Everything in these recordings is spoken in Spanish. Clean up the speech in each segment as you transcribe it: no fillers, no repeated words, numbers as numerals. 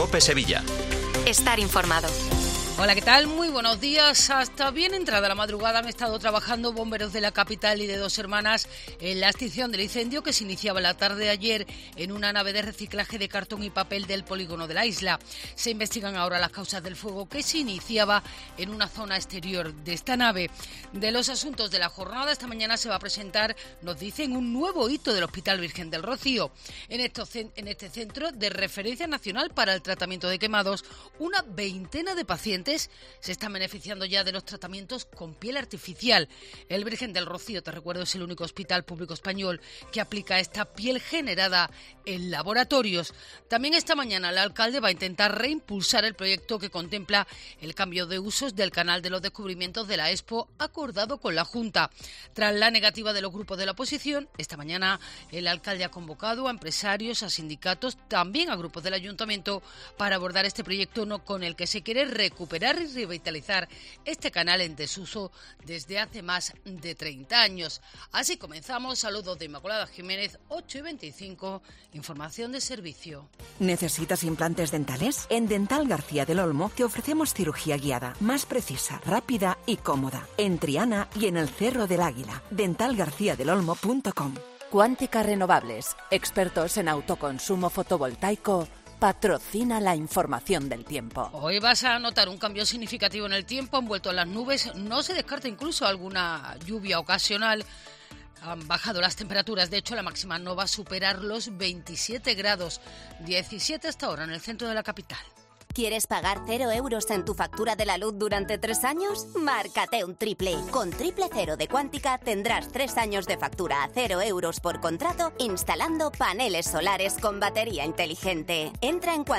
Cope Sevilla. Estar informado. Hola, ¿qué tal? Muy buenos días. Hasta bien entrada la madrugada han estado trabajando bomberos de la capital y de Dos Hermanas en la extinción del incendio que se iniciaba la tarde de ayer en una nave de reciclaje de cartón y papel del polígono de la isla. Se investigan ahora las causas del fuego que se iniciaba en una zona exterior de esta nave. De los asuntos de la jornada, esta mañana se va a presentar, nos dicen, un nuevo hito del Hospital Virgen del Rocío. En este centro de referencia nacional para el tratamiento de quemados, una veintena de pacientes se están beneficiando ya de los tratamientos con piel artificial. El Virgen del Rocío, te recuerdo, es el único hospital público español que aplica esta piel generada en laboratorios. También esta mañana el alcalde va a intentar reimpulsar el proyecto que contempla el cambio de usos del canal de los descubrimientos de la Expo acordado con la Junta. Tras la negativa de los grupos de la oposición, esta mañana el alcalde ha convocado a empresarios, a sindicatos, también a grupos del ayuntamiento para abordar este proyecto con el que se quiere recuperar y revitalizar este canal en desuso desde hace más de 30 años. Así comenzamos. Saludos de Inmaculada Jiménez, 8:25, información de servicio. ¿Necesitas implantes dentales? En Dental García del Olmo te ofrecemos cirugía guiada, más precisa, rápida y cómoda, en Triana y en el Cerro del Águila. dentalgarciadelolmo.com. Cuántica Renovables, expertos en autoconsumo fotovoltaico, patrocina la información del tiempo. Hoy vas a notar un cambio significativo en el tiempo, envuelto en las nubes. No se descarta incluso alguna lluvia ocasional. Han bajado las temperaturas, de hecho la máxima no va a superar los 27 grados, 17 hasta ahora en el centro de la capital. ¿Quieres pagar 0 euros en tu factura de la luz durante 3 años? Márcate un triple. Con Triple Cero de Quántica tendrás 3 años de factura a 0 euros por contrato instalando paneles solares con batería inteligente. Entra en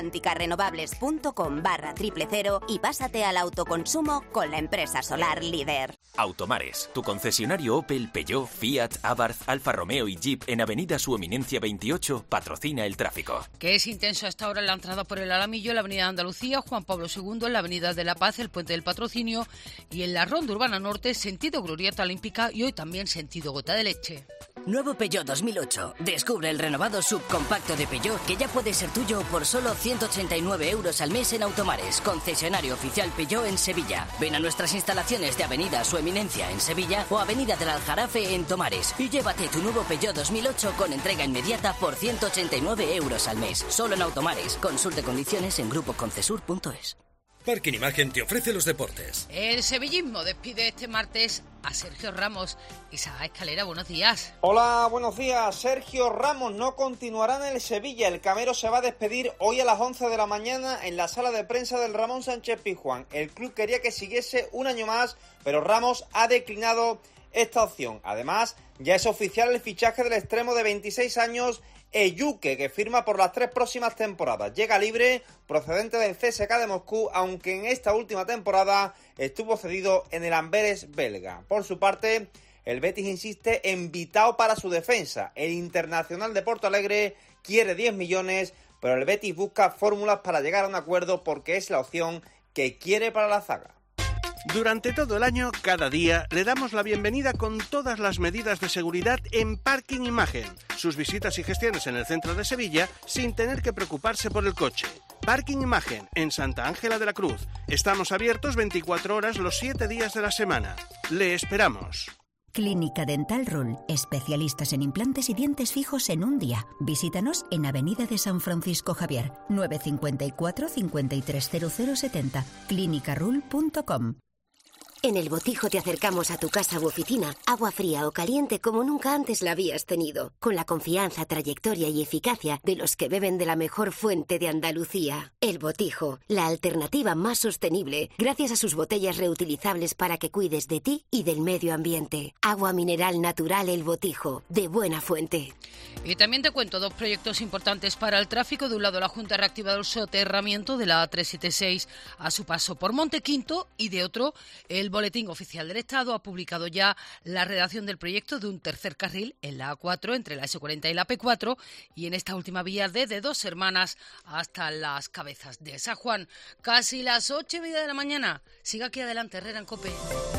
quanticarenovables.com/triple cero y pásate al autoconsumo con la empresa solar líder. Automares, tu concesionario Opel, Peugeot, Fiat, Abarth, Alfa Romeo y Jeep en Avenida Su Eminencia 28 patrocina el tráfico. Que es intenso hasta ahora en la entrada por el Alamillo, la avenida Andalucía, Juan Pablo II, en la avenida de la Paz, el Puente del Patrocinio y en la Ronda Urbana Norte, sentido Glorieta Olímpica y hoy también sentido Gota de Leche. Nuevo Peugeot 2008. Descubre el renovado subcompacto de Peugeot que ya puede ser tuyo por solo 189 euros al mes en Automares, concesionario oficial Peugeot en Sevilla. Ven a nuestras instalaciones de Avenida Su Eminencia en Sevilla o Avenida del Aljarafe en Tomares y llévate tu nuevo Peugeot 2008 con entrega inmediata por 189 euros al mes. Solo en Automares. Consulte condiciones en grupoconcesur.es. Parking Imagen te ofrece los deportes. El sevillismo despide este martes a Sergio Ramos. Isaac Escalera, buenos días. Hola, buenos días. Sergio Ramos no continuará en el Sevilla. El camero se va a despedir hoy a las 11 de la mañana en la sala de prensa del Ramón Sánchez Pizjuán. El club quería que siguiese un año más, pero Ramos ha declinado esta opción. Además, ya es oficial el fichaje del extremo de 26 años, Eyuke, que firma por las 3 próximas temporadas. Llega libre, procedente del CSKA de Moscú, aunque en esta última temporada estuvo cedido en el Amberes belga. Por su parte, el Betis insiste en Vitao para su defensa. El Internacional de Porto Alegre quiere 10 millones, pero el Betis busca fórmulas para llegar a un acuerdo porque es la opción que quiere para la zaga. Durante todo el año, cada día, le damos la bienvenida con todas las medidas de seguridad en Parking Imagen. Sus visitas y gestiones en el centro de Sevilla sin tener que preocuparse por el coche. Parking Imagen, en Santa Ángela de la Cruz. Estamos abiertos 24 horas los 7 días de la semana. Le esperamos. Clínica Dental Rule, especialistas en implantes y dientes fijos en un día. Visítanos en Avenida de San Francisco Javier, 954 530070, clinicarule.com. En El Botijo te acercamos a tu casa u oficina agua fría o caliente como nunca antes la habías tenido, con la confianza, trayectoria y eficacia de los que beben de la mejor fuente de Andalucía. El Botijo, la alternativa más sostenible, gracias a sus botellas reutilizables para que cuides de ti y del medio ambiente. Agua mineral natural El Botijo, de buena fuente. Y también te cuento 2 proyectos importantes para el tráfico. De un lado, la Junta ha reactivado el soterramiento de la A376 a su paso por Montequinto y de otro, el Boletín Oficial del Estado ha publicado ya la redacción del proyecto de un tercer carril en la A4 entre la S40 y la P4 y en esta última vía desde Dos Hermanas hasta las Cabezas de San Juan. Casi las 8:30 de la mañana. Siga aquí adelante, Herrera en COPE.